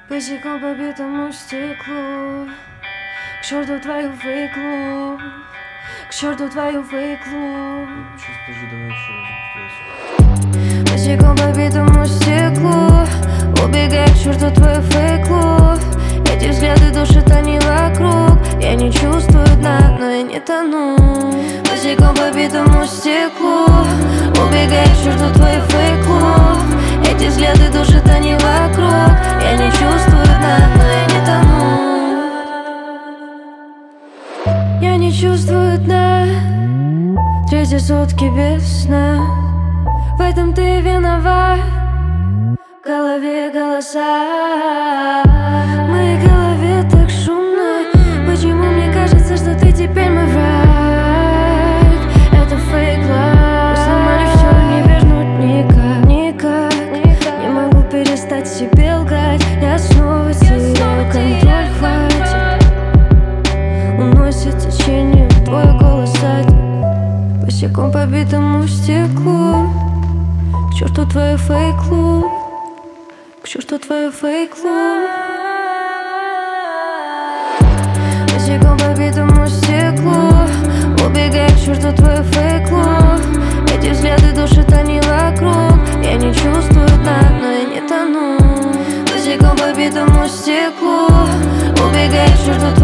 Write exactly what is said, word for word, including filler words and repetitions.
Босиком по битому стеклу. К черту твою фейклу. К черту твою фейклу. Сейчас, подожди, давай еще раз. Босиком по битому стеклу. Убегай к черту твою фейклу. Эти взгляды душат, они вокруг. Я не чувствую дна, но я не тону. Босиком по битому стеклу. Убегай к черту твою фейклу. Эти взгляды душат, они вокруг. Я не чувствую дна, но я не тону. Я не чувствую дна. Третьи сутки без сна. В этом ты виноват. В голове голоса. В моей голове так шумно. Почему мне кажется, что ты теперь мой враг? Это фейк лав. Мы сломали все, не вернуть никак, никак. Не могу перестать себе лгать. Я снова теряю контроль, хватит. Уносит течение твой голос сзади. Босиком по битому стеклу. К черту твою фейклу. К черту твою фейклу. Босиком по битому стеклу. Убегай к черту твою фейклу. Эти взгляды душат, они вокруг. Я не чувствую дна, но я не тону. Босиком по битому стеклу. Убегай к черту